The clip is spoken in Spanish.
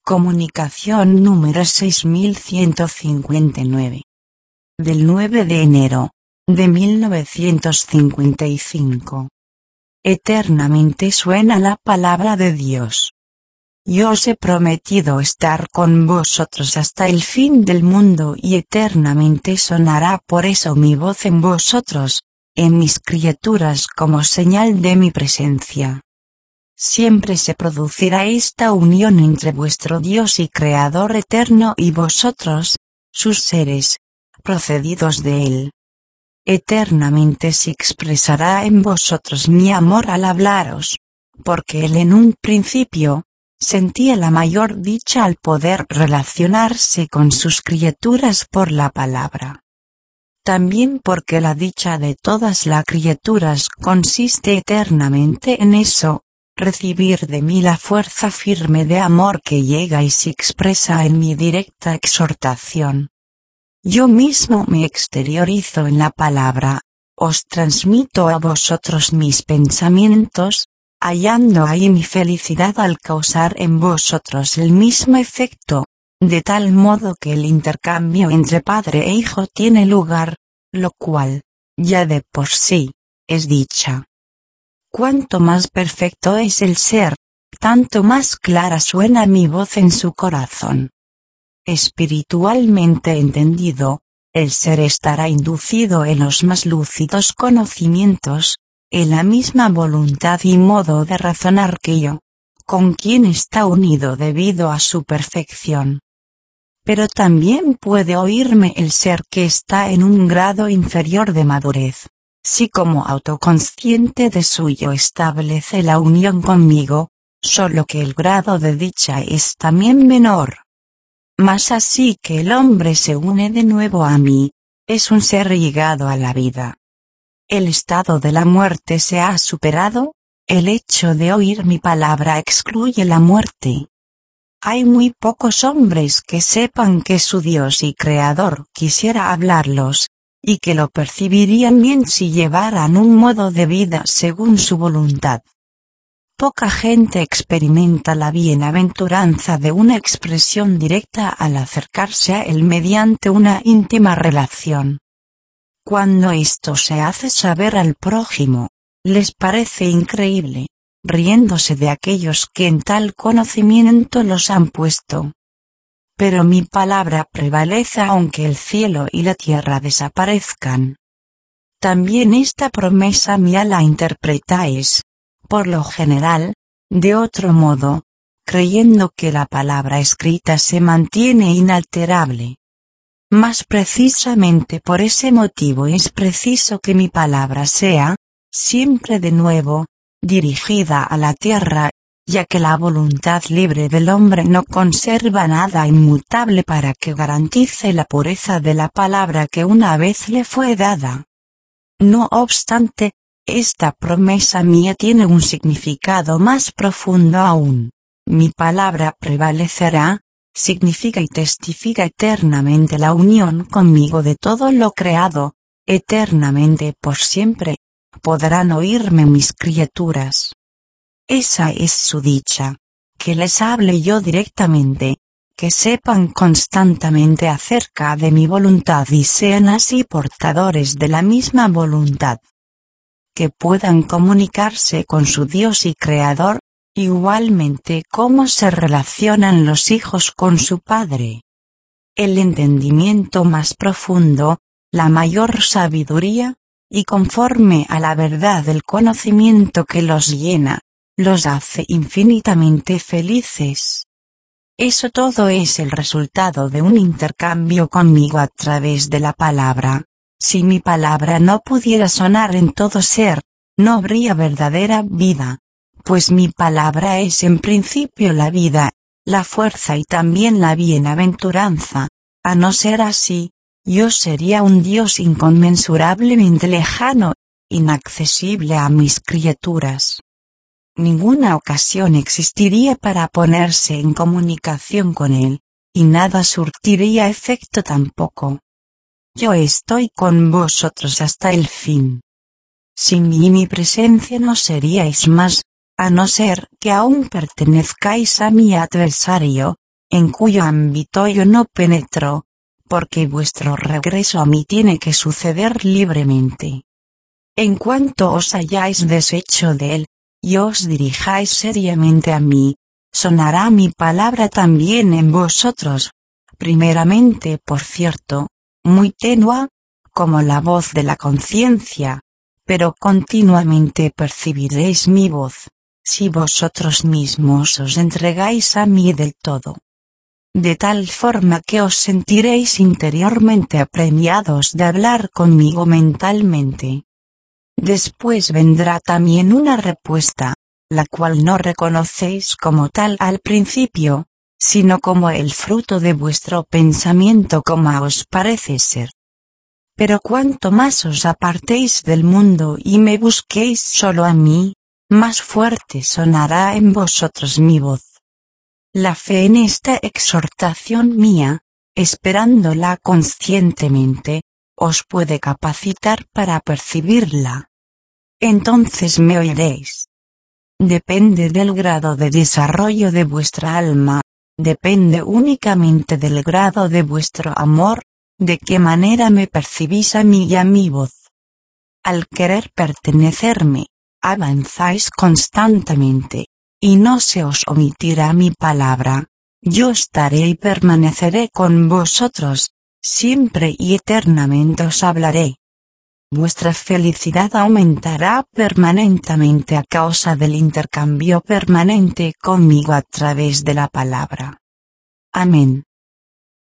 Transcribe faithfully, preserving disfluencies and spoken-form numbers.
Comunicación número seis mil ciento cincuenta y nueve. Del nueve de enero, de mil novecientos cincuenta y cinco. Eternamente suena la palabra de Dios. Yo os he prometido estar con vosotros hasta el fin del mundo y eternamente sonará por eso mi voz en vosotros, en mis criaturas como señal de mi presencia. Siempre se producirá esta unión entre vuestro Dios y Creador eterno y vosotros, sus seres, procedidos de Él. Eternamente se expresará en vosotros mi amor al hablaros, porque Él en un principio, sentía la mayor dicha al poder relacionarse con sus criaturas por la palabra. También porque la dicha de todas las criaturas consiste eternamente en eso, recibir de mí la fuerza firme de amor que llega y se expresa en mi directa exhortación. Yo mismo me exteriorizo en la palabra, os transmito a vosotros mis pensamientos, hallando ahí mi felicidad al causar en vosotros el mismo efecto, de tal modo que el intercambio entre padre e hijo tiene lugar, lo cual, ya de por sí, es dicha. Cuanto más perfecto es el ser, tanto más clara suena mi voz en su corazón. Espiritualmente entendido, el ser estará inducido en los más lúcidos conocimientos, en la misma voluntad y modo de razonar que yo, con quien está unido debido a su perfección. Pero también puede oírme el ser que está en un grado inferior de madurez. Si como autoconsciente de suyo establece la unión conmigo, solo que el grado de dicha es también menor. Mas así que el hombre se une de nuevo a mí, es un ser llegado a la vida. El estado de la muerte se ha superado, el hecho de oír mi palabra excluye la muerte. Hay muy pocos hombres que sepan que su Dios y Creador quisiera hablarlos, y que lo percibirían bien si llevaran un modo de vida según su voluntad. Poca gente experimenta la bienaventuranza de una expresión directa al acercarse a él mediante una íntima relación. Cuando esto se hace saber al prójimo, les parece increíble, riéndose de aquellos que en tal conocimiento los han puesto. Pero mi palabra prevalece aunque el cielo y la tierra desaparezcan. También esta promesa mía la interpretáis, por lo general, de otro modo, creyendo que la palabra escrita se mantiene inalterable. Mas precisamente por ese motivo es preciso que mi palabra sea, siempre de nuevo, dirigida a la tierra, ya que la voluntad libre del hombre no conserva nada inmutable para que garantice la pureza de la palabra que una vez le fue dada. No obstante, esta promesa mía tiene un significado más profundo aún. Mi palabra prevalecerá, significa y testifica eternamente la unión conmigo de todo lo creado, eternamente por siempre, podrán oírme mis criaturas. Esa es su dicha, que les hable yo directamente, que sepan constantemente acerca de mi voluntad y sean así portadores de la misma voluntad. Que puedan comunicarse con su Dios y Creador, igualmente como se relacionan los hijos con su Padre. El entendimiento más profundo, la mayor sabiduría, y conforme a la verdad del conocimiento que los llena, los hace infinitamente felices. Eso todo es el resultado de un intercambio conmigo a través de la palabra. Si mi palabra no pudiera sonar en todo ser, no habría verdadera vida, pues mi palabra es en principio la vida, la fuerza y también la bienaventuranza. A no ser así, yo sería un Dios inconmensurablemente lejano, inaccesible a mis criaturas. Ninguna ocasión existiría para ponerse en comunicación con él, y nada surtiría efecto tampoco. Yo estoy con vosotros hasta el fin. Sin mí mi presencia no seríais más, a no ser que aún pertenezcáis a mi adversario, en cuyo ámbito yo no penetro, porque vuestro regreso a mí tiene que suceder libremente. En cuanto os hayáis deshecho de él, y os dirijáis seriamente a mí, sonará mi palabra también en vosotros, primeramente por cierto, muy tenua, como la voz de la conciencia, pero continuamente percibiréis mi voz, si vosotros mismos os entregáis a mí del todo. De tal forma que os sentiréis interiormente apremiados de hablar conmigo mentalmente. Después vendrá también una respuesta, la cual no reconocéis como tal al principio, sino como el fruto de vuestro pensamiento como os parece ser. Pero cuanto más os apartéis del mundo y me busquéis solo a mí, más fuerte sonará en vosotros mi voz. La fe en esta exhortación mía, esperándola conscientemente, os puede capacitar para percibirla. Entonces me oiréis. Depende del grado de desarrollo de vuestra alma, depende únicamente del grado de vuestro amor, de qué manera me percibís a mí y a mi voz. Al querer pertenecerme, avanzáis constantemente, y no se os omitirá mi palabra, yo estaré y permaneceré con vosotros, siempre y eternamente os hablaré. Vuestra felicidad aumentará permanentemente a causa del intercambio permanente conmigo a través de la palabra. Amén.